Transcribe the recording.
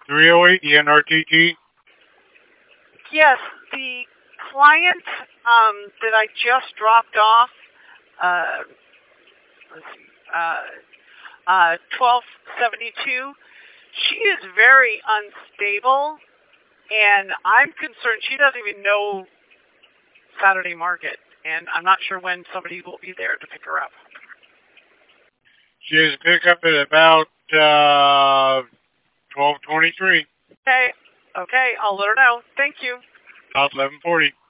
308 NRTT. Yes, the client that I just dropped off, let's see, 1272, she is very unstable, and I'm concerned she doesn't even know Saturday market, and I'm not sure when somebody will be there to pick her up. She has pick up at about 12:23. Okay, I'll let her know. Thank you. About 11:40.